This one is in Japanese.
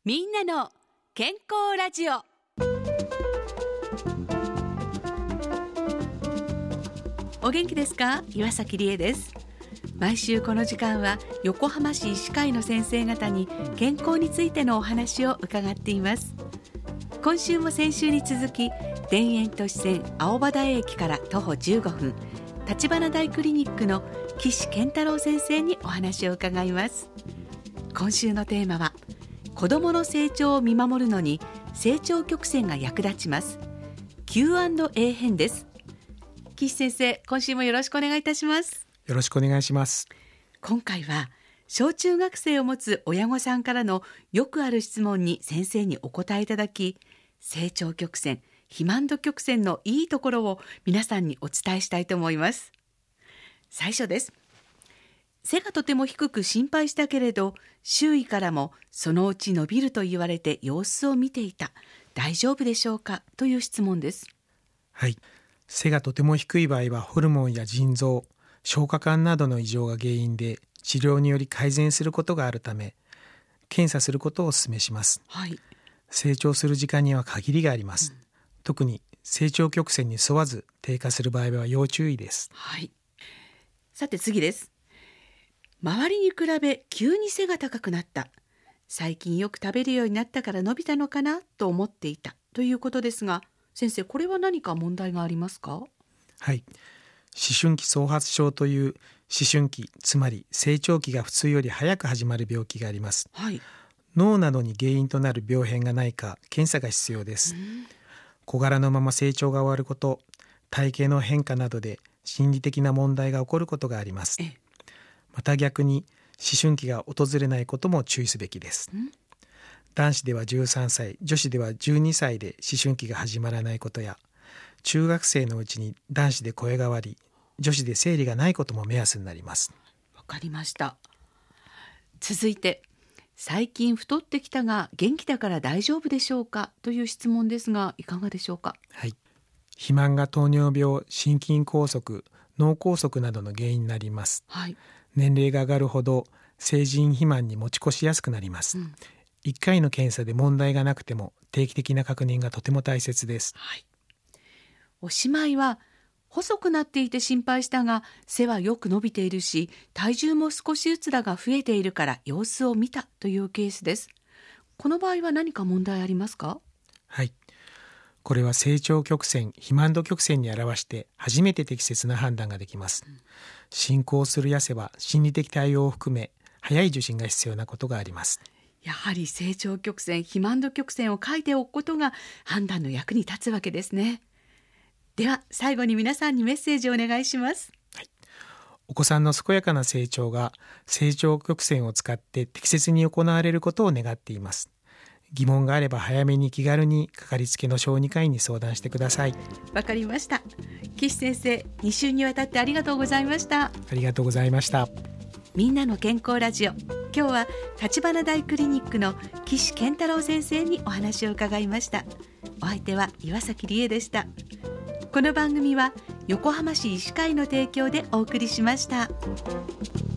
みんなの健康ラジオ。お元気ですか？岩崎理恵です。毎週この時間は横浜市医師会の先生方に健康についてのお話を伺っています。今週も先週に続き、田園都市線青葉台駅から徒歩15分、立花台クリニックの岸健太郎先生にお話を伺います。今週のテーマは、子どもの成長を見守るのに成長曲線が役立ちます。 Q&A 編です。岸先生、今週もよろしくお願いいたします。 よろしくお願いします。 今回は小中学生を持つ親御さんからのよくある質問に先生にお答えいただき、成長曲線、肥満度曲線のいいところを皆さんにお伝えしたいと思います。最初です。背がとても低く心配したけれど、周囲からもそのうち伸びると言われて様子を見ていた。大丈夫でしょうか？という質問です。 はい。背がとても低い場合はホルモンや腎臓、消化管などの異常が原因で治療により改善することがあるため、検査することをお勧めします。 はい。 成長する時間には限りがあります。特に成長曲線に沿わず低下する場合は要注意です。 はい。さて次です。周りに比べ急に背が高くなった。最近よく食べるようになったから伸びたのかなと思っていたということですが、先生、これは何か問題がありますか？ はい。思春期早発症という思春期、つまり成長期が普通より早く始まる病気があります。 はい。 脳などに原因となる病変がないか検査が必要です。小柄のまま成長が終わること、体型の変化などで心理的な問題が起こることがあります。また逆に思春期が訪れないことも注意すべきです。男子では13歳、女子では12歳で思春期が始まらないことや、中学生のうちに男子で声変わり、女子で生理がないことも目安になります。 わかりました。続いて、最近太ってきたが元気だから大丈夫でしょうか？という質問ですが、いかがでしょうか？ はい。肥満が糖尿病、心筋梗塞、脳梗塞などの原因になります。 はい。 年齢が上がるほど成人肥満に持ち越しやすくなります。1回の検査で問題がなくても定期的な確認がとても大切です。 はい。おしまいは、細くなっていて心配したが背はよく伸びているし、体重も少しずつだが増えているから様子を見たというケースです。この場合は何か問題ありますか？ はい。これは成長曲線、肥満度曲線に表して初めて適切な判断ができます。進行する痩せは心理的対応を含め早い受診が必要なことがあります。 やはり成長曲線、肥満度曲線を書いておくことが判断の役に立つわけですね。では最後に皆さんにメッセージをお願いします。 はい。お子さんの健やかな成長が成長曲線を使って適切に行われることを願っています。疑問があれば早めに気軽にかかりつけの小児科医に相談してください。 わかりました。岸先生、2週にわたってありがとうございました。 ありがとうございました。 みんなの健康ラジオ。今日は立花台クリニックの岸健太郎先生にお話を伺いました。お相手は岩崎理恵でした。この番組は横浜市医師会の提供でお送りしました。